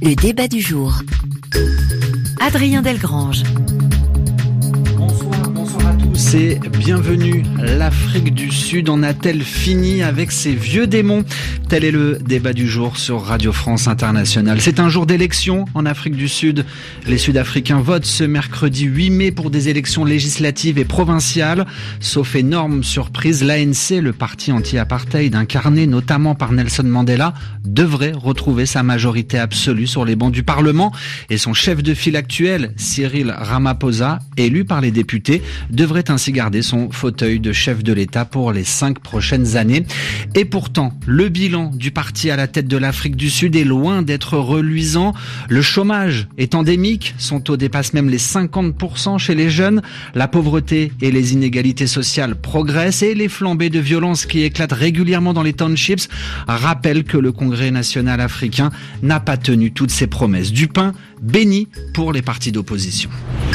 Le débat du jour. Adrien Delgrange. Bonsoir à tous et bienvenue. L'Afrique du Sud en a-t-elle fini avec ses vieux démons ? Tel est le débat du jour sur Radio France Internationale. C'est un jour d'élection en Afrique du Sud. Les Sud-Africains votent ce mercredi 8 mai pour des élections législatives et provinciales. Sauf énorme surprise, l'ANC, le parti anti-apartheid incarné notamment par Nelson Mandela, devrait retrouver sa majorité absolue sur les bancs du Parlement. Et son chef de file actuel, Cyril Ramaphosa, élu par les députés, devrait ainsi garder son fauteuil de chef de l'État pour les 5 prochaines années. Et pourtant, le bilan du parti à la tête de l'Afrique du Sud est loin d'être reluisant. Le chômage est endémique, son taux dépasse même les 50% chez les jeunes. La pauvreté et les inégalités sociales progressent et les flambées de violence qui éclatent régulièrement dans les townships rappellent que le Congrès national africain n'a pas tenu toutes ses promesses. Du pain béni pour les partis d'opposition.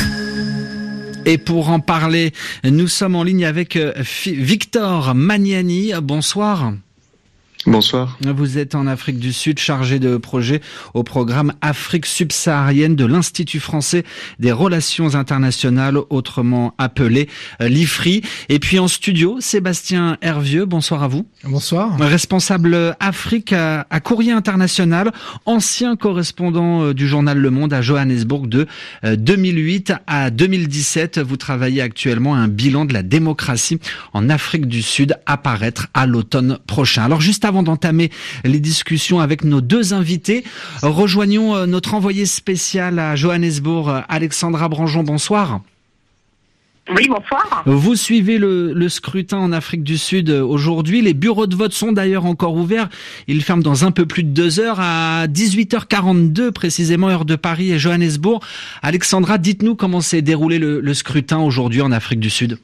Et pour en parler, nous sommes en ligne avec Victor Magnani. Bonsoir. Bonsoir. Vous êtes en Afrique du Sud, chargé de projet au programme Afrique subsaharienne de l'Institut français des relations internationales, autrement appelé l'IFRI. Et puis en studio, Sébastien Hervieux, bonsoir à vous. Bonsoir. Responsable Afrique à Courrier International, ancien correspondant du journal Le Monde à Johannesburg de 2008 à 2017. Vous travaillez actuellement à un bilan de la démocratie en Afrique du Sud à paraître à l'automne prochain. Alors juste avant d'entamer les discussions avec nos deux invités, rejoignons notre envoyée spéciale à Johannesburg, Alexandra Branjon. Bonsoir. Oui, bonsoir. Vous suivez le scrutin en Afrique du Sud aujourd'hui. Les bureaux de vote sont d'ailleurs encore ouverts. Ils ferment dans un peu plus de 2 heures à 18h42 précisément, heure de Paris et Johannesburg. Alexandra, dites-nous comment s'est déroulé le scrutin aujourd'hui en Afrique du Sud.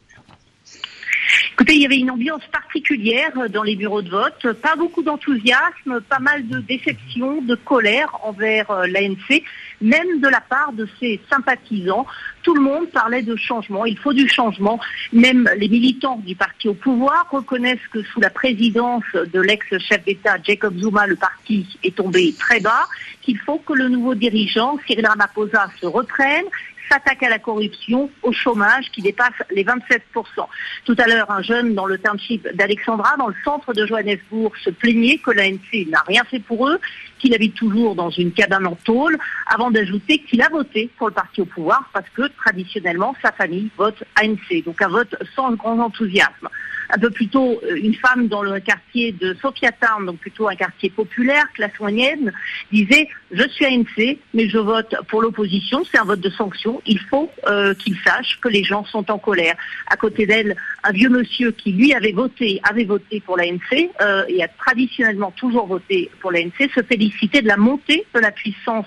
Écoutez, il y avait une ambiance particulière dans les bureaux de vote, pas beaucoup d'enthousiasme, pas mal de déception, de colère envers l'ANC, même de la part de ses sympathisants. Tout le monde parlait de changement, il faut du changement. Même les militants du parti au pouvoir reconnaissent que sous la présidence de l'ex-chef d'État Jacob Zuma, le parti est tombé très bas, qu'il faut que le nouveau dirigeant, Cyril Ramaphosa, se reprenne, s'attaque à la corruption, au chômage qui dépasse les 27%. Tout à l'heure, un jeune dans le township d'Alexandra, dans le centre de Johannesburg, se plaignait que l'ANC n'a rien fait pour eux, qu'il habite toujours dans une cabane en tôle, avant d'ajouter qu'il a voté pour le parti au pouvoir parce que traditionnellement sa famille vote ANC. Donc un vote sans grand enthousiasme. Un peu plus tôt, une femme dans le quartier de Sophiatown, donc plutôt un quartier populaire, classe moyenne, disait « Je suis ANC, mais je vote pour l'opposition, c'est un vote de sanction, il faut qu'ils sachent que les gens sont en colère ». À côté d'elle, un vieux monsieur qui, lui, avait voté pour l'ANC et a traditionnellement toujours voté pour l'ANC, se félicitait de la montée de la puissance,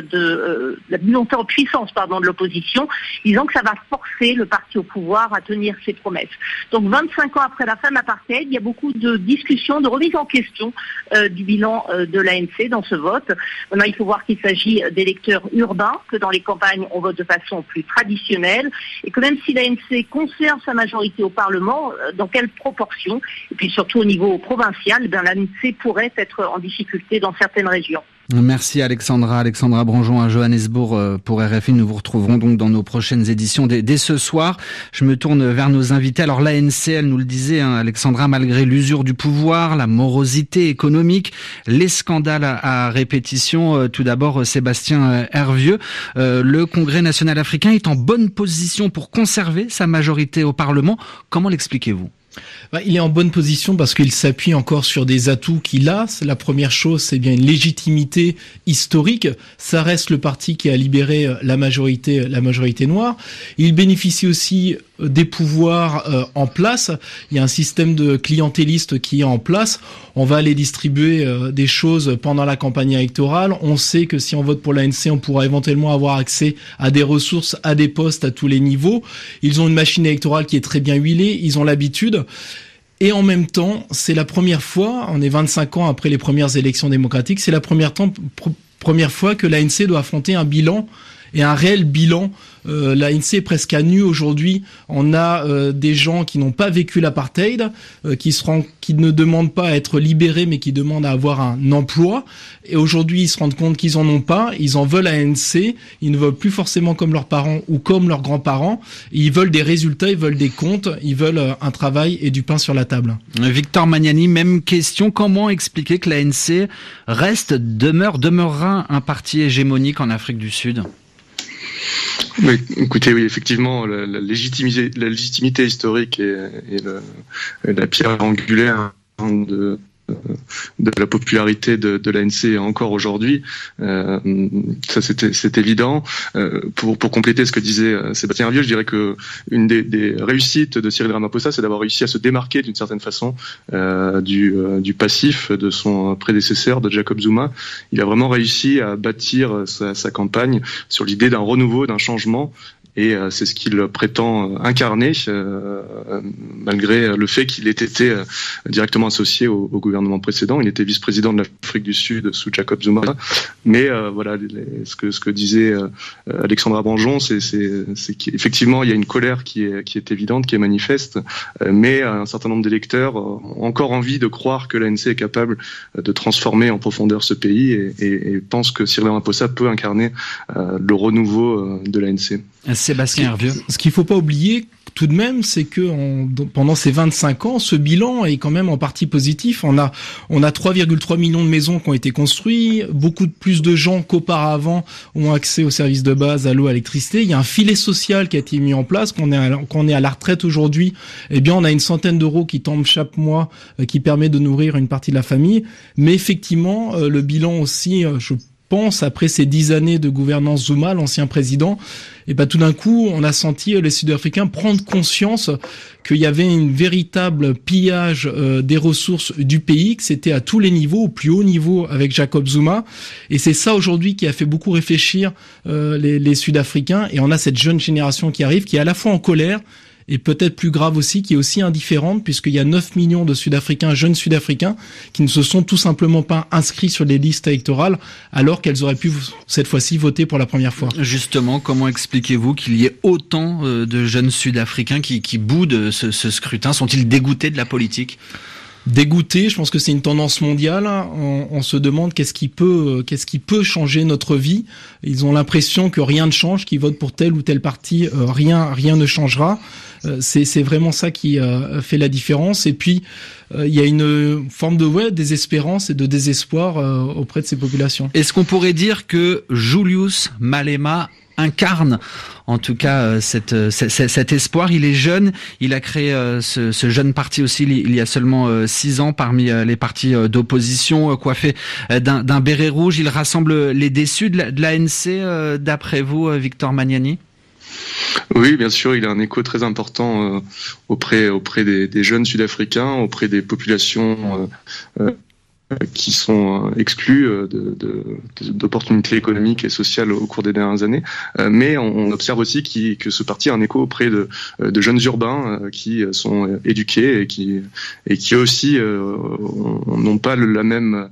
la montée en puissance de l'opposition, disant que ça va forcer le parti au pouvoir à tenir ses promesses. Donc 25 ans après la fin de l'apartheid, il y a beaucoup de discussions, de remise en question du bilan de l'ANC dans ce vote. Maintenant, il faut voir qu'il s'agit d'électeurs urbains, que dans les campagnes, on vote de façon plus traditionnelle, et que même si l'ANC conserve sa majorité au Parlement, dans quelle proportion, et puis surtout au niveau provincial, l'ANC pourrait être en difficulté dans certaines régions. Merci Alexandra Branjon à Johannesburg pour RFI. Nous vous retrouverons donc dans nos prochaines éditions dès ce soir. Je me tourne vers nos invités. Alors l'ANC, elle nous le disait, Alexandra, malgré l'usure du pouvoir, la morosité économique, les scandales à répétition. Tout d'abord, Sébastien Hervieux, le Congrès national africain est en bonne position pour conserver sa majorité au Parlement. Comment l'expliquez-vous ? Il est en bonne position parce qu'il s'appuie encore sur des atouts qu'il a. La première chose, c'est bien une légitimité historique. Ça reste le parti qui a libéré la majorité noire. Il bénéficie aussi des pouvoirs en place. Il y a un système de clientéliste qui est en place. On va aller distribuer des choses pendant la campagne électorale. On sait que si on vote pour l'ANC, on pourra éventuellement avoir accès à des ressources, à des postes à tous les niveaux. Ils ont une machine électorale qui est très bien huilée. Ils ont l'habitude. Et en même temps, c'est la première fois, on est 25 ans après les premières élections démocratiques, c'est la première fois que l'ANC doit affronter un bilan et un réel bilan. L'ANC est presque à nu aujourd'hui. On a des gens qui n'ont pas vécu l'apartheid, qui ne demandent pas à être libérés, mais qui demandent à avoir un emploi. Et aujourd'hui, ils se rendent compte qu'ils en ont pas. Ils en veulent à l'ANC. Ils ne veulent plus forcément comme leurs parents ou comme leurs grands-parents. Ils veulent des résultats, ils veulent des comptes, ils veulent un travail et du pain sur la table. Victor Magnani, même question. Comment expliquer que l'ANC demeurera un parti hégémonique en Afrique du Sud ? Oui, écoutez, oui, effectivement, la légitimité historique et la pierre angulaire de la popularité de l'ANC encore aujourd'hui, ça c'est évident. Pour compléter ce que disait Sébastien Hervieux, je dirais que une des réussites de Cyril Ramaphosa, c'est d'avoir réussi à se démarquer d'une certaine façon du passif de son prédécesseur, de Jacob Zuma. Il a vraiment réussi à bâtir sa campagne sur l'idée d'un renouveau, d'un changement. Et c'est ce qu'il prétend incarner, malgré le fait qu'il ait été directement associé au gouvernement précédent. Il était vice-président de l'Afrique du Sud sous Jacob Zuma. Mais voilà, ce que disait Alexandra Banjon, c'est qu'effectivement il y a une colère qui est évidente, qui est manifeste, mais un certain nombre d'électeurs ont encore envie de croire que l'ANC est capable de transformer en profondeur ce pays et pensent que Cyril Ramaphosa peut incarner le renouveau de l'ANC. Sébastien Hervieux. Ce qu'il faut pas oublier tout de même, c'est que pendant ces 25 ans, ce bilan est quand même en partie positif. On a 3,3 millions de maisons qui ont été construites, beaucoup plus de gens qu'auparavant ont accès aux services de base, à l'eau, à l'électricité. Il y a un filet social qui a été mis en place. Qu'on est à la retraite aujourd'hui, eh bien, on a une centaine d'euros qui tombent chaque mois, qui permet de nourrir une partie de la famille. Mais effectivement, le bilan aussi, je pense, après ces 10 années de gouvernance Zuma, l'ancien président, et tout d'un coup, on a senti les Sud-Africains prendre conscience qu'il y avait une véritable pillage des ressources du pays, que c'était à tous les niveaux, au plus haut niveau avec Jacob Zuma. Et c'est ça aujourd'hui qui a fait beaucoup réfléchir les Sud-Africains. Et on a cette jeune génération qui arrive, qui est à la fois en colère, et peut-être plus grave aussi, qui est aussi indifférente, puisqu'il y a 9 millions de Sud-Africains, jeunes Sud-Africains, qui ne se sont tout simplement pas inscrits sur les listes électorales, alors qu'elles auraient pu, cette fois-ci, voter pour la première fois. Justement, comment expliquez-vous qu'il y ait autant de jeunes Sud-Africains qui boudent ce scrutin ? Sont-ils dégoûtés de la politique ? Dégoûté, je pense que c'est une tendance mondiale. On se demande qu'est-ce qui peut changer notre vie. Ils ont l'impression que rien ne change, qu'ils votent pour tel ou tel parti, rien ne changera. C'est vraiment ça qui fait la différence. Et puis il y a une forme de désespérance et de désespoir auprès de ces populations. Est-ce qu'on pourrait dire que Julius Malema incarne en tout cas cet espoir? Il est jeune, il a créé ce jeune parti aussi il y a seulement 6 ans parmi les partis d'opposition, coiffé d'un béret rouge. Il rassemble les déçus de l'ANC, d'après vous, Victor Magnani? Oui, bien sûr, il a un écho très important auprès des jeunes Sud-Africains, auprès des populations qui sont exclus d'opportunités économiques et sociales au cours des dernières années. Mais on observe aussi que ce parti a un écho auprès de jeunes urbains qui sont éduqués et qui aussi n'ont pas le même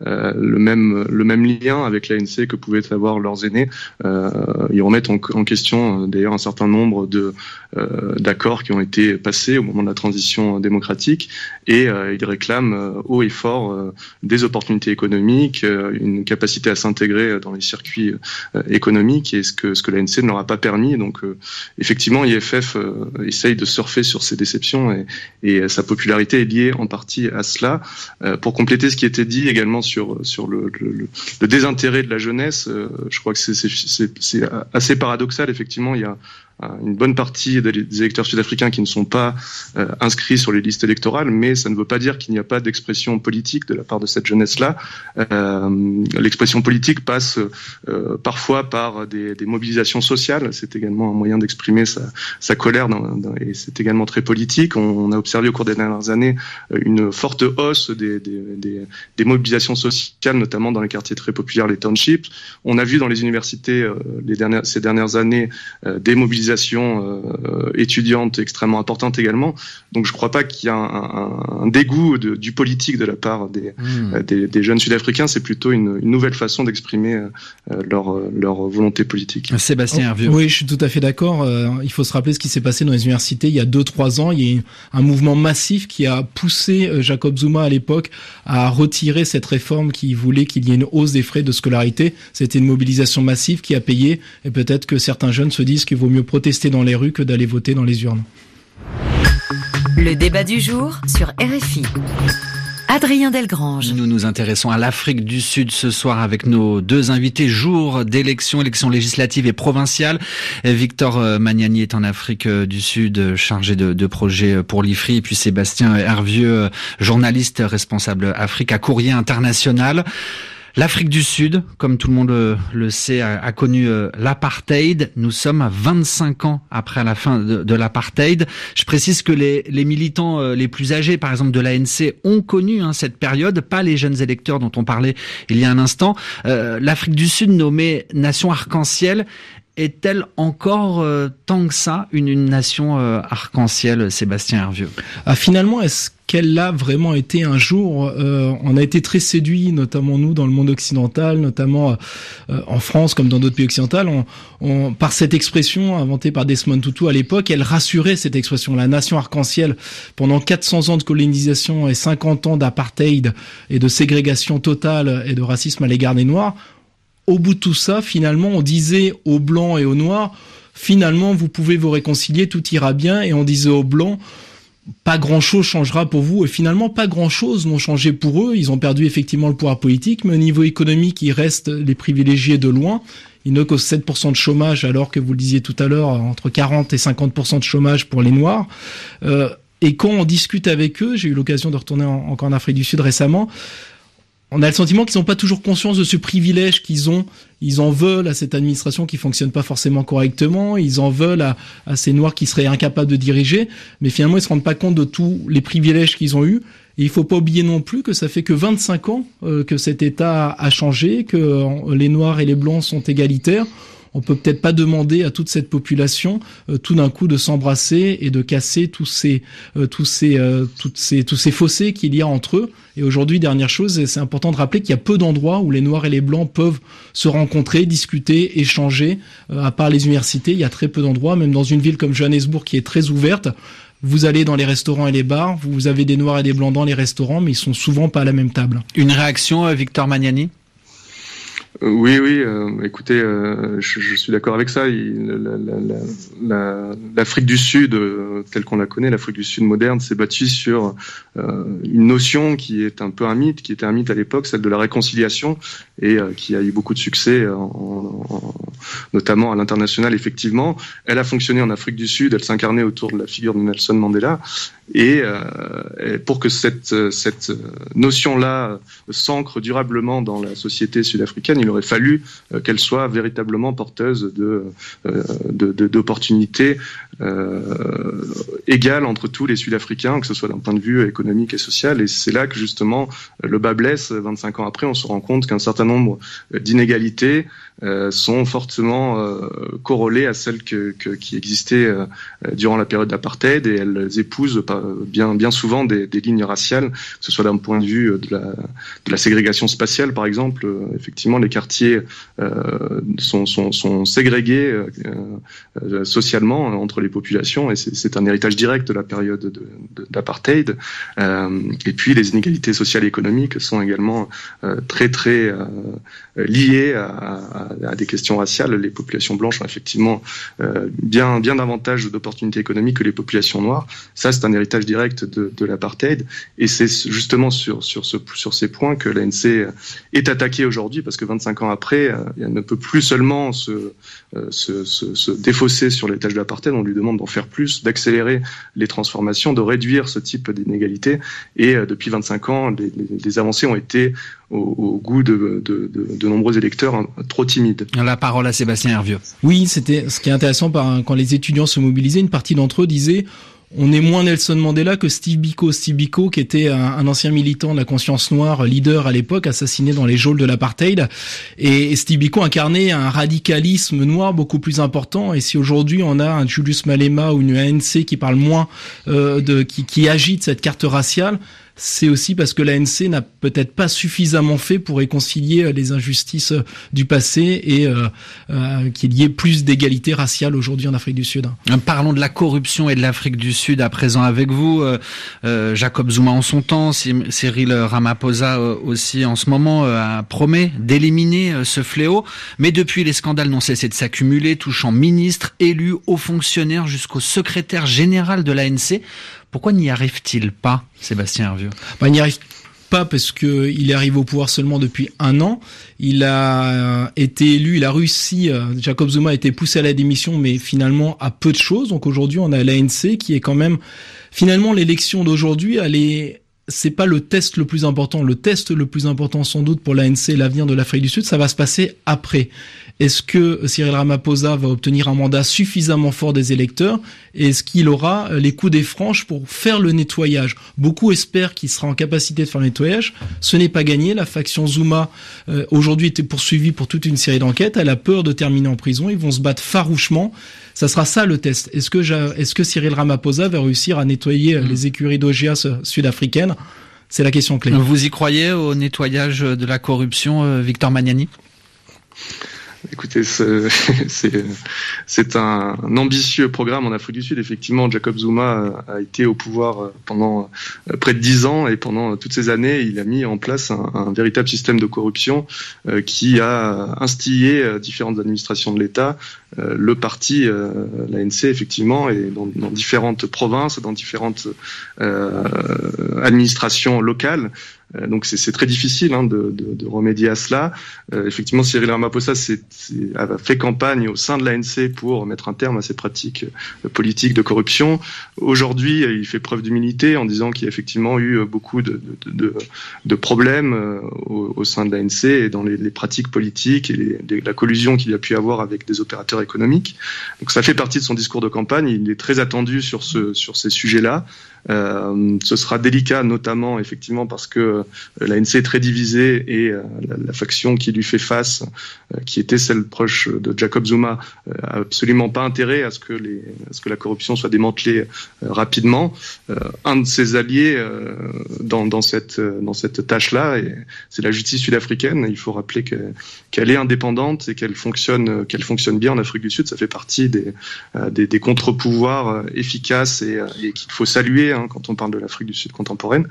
lien avec l'ANC que pouvaient avoir leurs aînés. Ils remettent en question d'ailleurs un certain nombre d'accords qui ont été passés au moment de la transition démocratique et ils réclament haut et fort des opportunités économiques, une capacité à s'intégrer dans les circuits économiques et ce que l'ANC ne leur a pas permis. Donc effectivement, IFF essaye de surfer sur ces déceptions et sa popularité est liée en partie à cela. Pour compléter ce qui était dit également sur le désintérêt de la jeunesse, je crois que c'est assez paradoxal. Effectivement, il y a une bonne partie des électeurs sud-africains qui ne sont pas inscrits sur les listes électorales, mais ça ne veut pas dire qu'il n'y a pas d'expression politique de la part de cette jeunesse-là. L'expression politique passe parfois par des mobilisations sociales. C'est également un moyen d'exprimer sa colère et c'est également très politique. On a observé au cours des dernières années une forte hausse des mobilisations sociales, notamment dans les quartiers très populaires, les townships. On a vu dans les universités ces dernières années des mobilisations mobilisation étudiante extrêmement importante également. Donc je ne crois pas qu'il y a un dégoût du politique de la part des jeunes Sud-Africains. C'est plutôt une nouvelle façon d'exprimer leur volonté politique. Sébastien Hervieux. Oui, je suis tout à fait d'accord. Il faut se rappeler ce qui s'est passé dans les universités il y a 2-3 ans. Il y a eu un mouvement massif qui a poussé Jacob Zuma à l'époque à retirer cette réforme qui voulait qu'il y ait une hausse des frais de scolarité. C'était une mobilisation massive qui a payé, et peut-être que certains jeunes se disent qu'il vaut mieux protester dans les rues que d'aller voter dans les urnes. Le débat du jour sur RFI. Adrien Delgrange. Nous nous intéressons à l'Afrique du Sud ce soir avec nos deux invités. Jour d'élection législative et provinciale. Victor Magnani est en Afrique du Sud, chargé de projet pour l'IFRI. Et puis Sébastien Hervieux, journaliste responsable Afrique à Courrier International. L'Afrique du Sud, comme tout le monde le sait, a connu l'apartheid. Nous sommes à 25 ans après la fin de l'apartheid. Je précise que les militants les plus âgés, par exemple de l'ANC, ont connu cette période, pas les jeunes électeurs dont on parlait il y a un instant. L'Afrique du Sud, nommée nation arc-en-ciel, est-elle encore tant que ça une nation arc-en-ciel, Sébastien Hervieux? Finalement, est-ce qu'elle l'a vraiment été un jour? On a été très séduits, notamment nous dans le monde occidental, notamment en France comme dans d'autres pays occidentaux, par cette expression inventée par Desmond Tutu à l'époque. Elle rassurait cette expression, la nation arc-en-ciel. Pendant 400 ans de colonisation et 50 ans d'apartheid et de ségrégation totale et de racisme à l'égard des Noirs, au bout de tout ça, finalement, on disait aux Blancs et aux Noirs, finalement, vous pouvez vous réconcilier, tout ira bien. Et on disait aux Blancs, pas grand-chose changera pour vous. Et finalement, pas grand-chose n'ont changé pour eux. Ils ont perdu effectivement le pouvoir politique, mais au niveau économique, ils restent les privilégiés de loin. Ils n'ont que 7% de chômage, alors que vous le disiez tout à l'heure, entre 40 et 50% de chômage pour les Noirs. Et quand on discute avec eux, j'ai eu l'occasion de retourner encore en Afrique du Sud récemment, on a le sentiment qu'ils n'ont pas toujours conscience de ce privilège qu'ils ont. Ils en veulent à cette administration qui fonctionne pas forcément correctement. Ils en veulent à ces Noirs qui seraient incapables de diriger. Mais finalement, ils se rendent pas compte de tous les privilèges qu'ils ont eus. Et il faut pas oublier non plus que ça fait que 25 ans que cet État a changé, que les Noirs et les Blancs sont égalitaires. On peut peut-être pas demander à toute cette population tout d'un coup de s'embrasser et de casser tous ces fossés qu'il y a entre eux. Et aujourd'hui, dernière chose, c'est important de rappeler qu'il y a peu d'endroits où les Noirs et les Blancs peuvent se rencontrer, discuter, échanger. À part les universités, il y a très peu d'endroits. Même dans une ville comme Johannesburg qui est très ouverte, vous allez dans les restaurants et les bars, vous avez des Noirs et des Blancs dans les restaurants, mais ils sont souvent pas à la même table. Une réaction, Victor Magnani? Oui, écoutez, je suis d'accord avec ça. L'Afrique du Sud, telle qu'on la connaît, l'Afrique du Sud moderne, s'est bâtie sur une notion qui est un peu un mythe, qui était un mythe à l'époque, celle de la réconciliation, et qui a eu beaucoup de succès, notamment à l'international, effectivement. Elle a fonctionné en Afrique du Sud, elle s'incarnait autour de la figure de Nelson Mandela, et pour que cette notion-là s'ancre durablement dans la société sud-africaine, il aurait fallu qu'elle soit véritablement porteuse d'opportunités égales entre tous les Sud-Africains, que ce soit d'un point de vue économique et social. Et c'est là que justement le bas blesse. 25 ans après, on se rend compte qu'un certain nombre d'inégalités sont fortement corrélées à celles qui existaient durant la période d'apartheid, et elles épousent bien souvent des lignes raciales, que ce soit d'un point de vue de la ségrégation spatiale, par exemple. Effectivement, les quartiers sont ségrégés socialement entre les populations, et c'est un héritage direct de la période d'apartheid. Et puis les inégalités sociales et économiques sont également très liées à des questions raciales. Les populations blanches ont effectivement bien davantage d'opportunités économiques que les populations noires. Ça, c'est un héritage direct de l'apartheid, et c'est justement sur ces points que l'ANC est attaquée aujourd'hui, parce que 25 ans après, elle ne peut plus seulement se défausser sur les tâches de l'apartheid. On lui demande d'en faire plus, d'accélérer les transformations, de réduire ce type d'inégalités, et depuis 25 ans, les avancées ont été au goût de nombreux électeurs trop timides. La parole à Sébastien Hervieux. Oui, c'était ce qui est intéressant quand les étudiants se mobilisaient, une partie d'entre eux disaient: on est moins Nelson Mandela que Steve Biko. Steve Biko, qui était un ancien militant de la conscience noire, leader à l'époque, assassiné dans les geôles de l'apartheid. Et Steve Biko incarnait un radicalisme noir beaucoup plus important. Et si aujourd'hui on a un Julius Malema ou une ANC qui parle moins qui agite cette carte raciale, c'est aussi parce que l'ANC n'a peut-être pas suffisamment fait pour réconcilier les injustices du passé et qu'il y ait plus d'égalité raciale aujourd'hui en Afrique du Sud. Parlons de la corruption et de l'Afrique du Sud à présent avec vous. Jacob Zuma en son temps, Cyril Ramaphosa aussi en ce moment promet d'éliminer ce fléau. Mais depuis, les scandales n'ont cessé de s'accumuler, touchant ministres, élus, hauts fonctionnaires jusqu'au secrétaire général de l'ANC. Pourquoi n'y arrive-t-il pas, Sébastien Hervieux ? Il n'y arrive pas parce que il est arrivé au pouvoir seulement depuis 1 an. Il a été élu, il a réussi. Jacob Zuma a été poussé à la démission, mais finalement à peu de choses. Donc aujourd'hui, on a l'ANC qui est quand même finalement l'élection d'aujourd'hui. C'est pas le test le plus important. Le test le plus important, sans doute, pour l'ANC et l'avenir de l'Afrique du Sud, ça va se passer après. Est-ce que Cyril Ramaphosa va obtenir un mandat suffisamment fort des électeurs? Et est-ce qu'il aura les coups des franches pour faire le nettoyage? Beaucoup espèrent qu'il sera en capacité de faire le nettoyage. Ce n'est pas gagné. La faction Zuma, aujourd'hui, était poursuivie pour toute une série d'enquêtes. Elle a peur de terminer en prison. Ils vont se battre farouchement. Ça sera ça le test. Est-ce que Cyril Ramaphosa va réussir à nettoyer les écuries d'OGA sud-africaines? C'est la question clé. Vous y croyez au nettoyage de la corruption, Victor Magnani? Écoutez, c'est un ambitieux programme en Afrique du Sud. Effectivement, Jacob Zuma a été au pouvoir pendant près de 10 ans et pendant toutes ces années, il a mis en place un véritable système de corruption qui a instillé différentes administrations de l'État, le parti, l'ANC effectivement, et dans différentes provinces, dans différentes administrations locales. Donc c'est très difficile de remédier à cela. Effectivement, Cyril Ramaphosa a fait campagne au sein de l'ANC pour mettre un terme à ces pratiques politiques de corruption. Aujourd'hui, il fait preuve d'humilité en disant qu'il y a effectivement eu beaucoup de problèmes au sein de l'ANC et dans les pratiques politiques et la collusion qu'il y a pu avoir avec des opérateurs économiques. Donc ça fait partie de son discours de campagne. Il est très attendu sur ces sujets-là. Ce sera délicat, notamment effectivement parce que l'ANC est très divisée et la faction qui lui fait face, qui était celle proche de Jacob Zuma, a absolument pas intérêt à ce que la corruption soit démantelée rapidement. Un de ses alliés dans cette tâche-là, c'est la justice sud-africaine. Il faut rappeler qu'elle est indépendante et qu'elle fonctionne bien en Afrique du Sud. Ça fait partie des contre-pouvoirs efficaces et qu'il faut saluer quand on parle de l'Afrique du Sud contemporaine.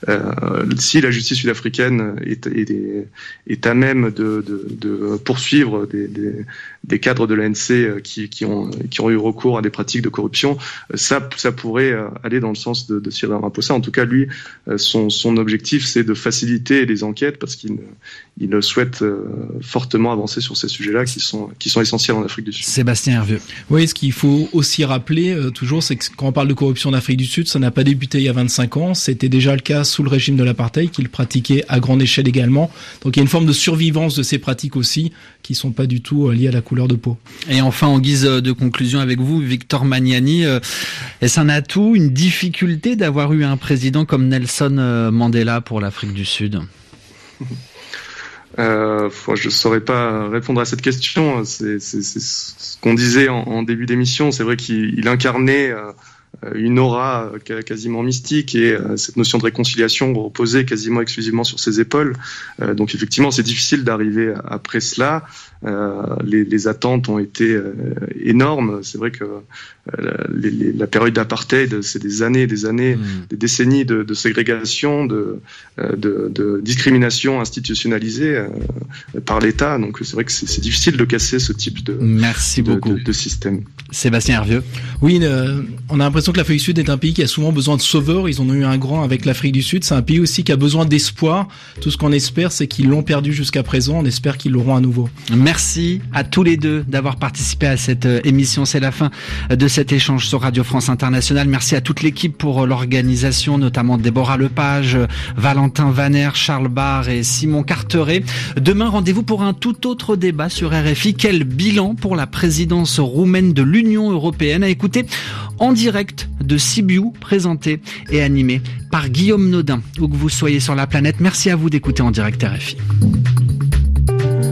Si la justice sud-africaine est à même de poursuivre des cadres de l'ANC qui ont eu recours à des pratiques de corruption, ça pourrait aller dans le sens de Cyril Ramaphosa. En tout cas, lui, son objectif, c'est de faciliter les enquêtes parce qu'il souhaite fortement avancer sur ces sujets-là qui sont essentiels en Afrique du Sud. Sébastien Hervieux. Oui, ce qu'il faut aussi rappeler toujours, c'est que quand on parle de corruption en Afrique du Sud, ça n'a pas débuté il y a 25 ans. C'était déjà le cas sous le régime de l'apartheid, qu'il pratiquait à grande échelle également. Donc il y a une forme de survivance de ces pratiques aussi, qui sont pas du tout liées à la couleur de peau. Et enfin, en guise de conclusion avec vous, Victor Magnani, est-ce un atout, une difficulté d'avoir eu un président comme Nelson Mandela pour l'Afrique du Sud ? Je ne saurais pas répondre à cette question. C'est ce qu'on disait en début d'émission. C'est vrai qu'il incarnait une aura quasiment mystique et cette notion de réconciliation reposait quasiment exclusivement sur ses épaules. Donc effectivement, c'est difficile d'arriver après cela. Les attentes ont été énormes. C'est vrai que la période d'apartheid, c'est des années, des décennies de ségrégation, de discrimination institutionnalisée par l'État. Donc c'est vrai que c'est difficile de casser ce type de système. Sébastien Hervieux. Oui, on a l'impression que l'Afrique du Sud est un pays qui a souvent besoin de sauveurs. Ils en ont eu un grand avec l'Afrique du Sud. C'est un pays aussi qui a besoin d'espoir. Tout ce qu'on espère, c'est qu'ils l'ont perdu jusqu'à présent. On espère qu'ils l'auront à nouveau. Merci à tous les deux d'avoir participé à cette émission. C'est la fin de cet échange sur Radio France Internationale. Merci à toute l'équipe pour l'organisation, notamment Déborah Lepage, Valentin Vaner, Charles Barre et Simon Carteret. Demain, rendez-vous pour un tout autre débat sur RFI. Quel bilan pour la présidence roumaine de l'Union européenne à écouter en direct vote de Sibiu, présenté et animé par Guillaume Nodin. Où que vous soyez sur la planète, merci à vous d'écouter En Direct RFI.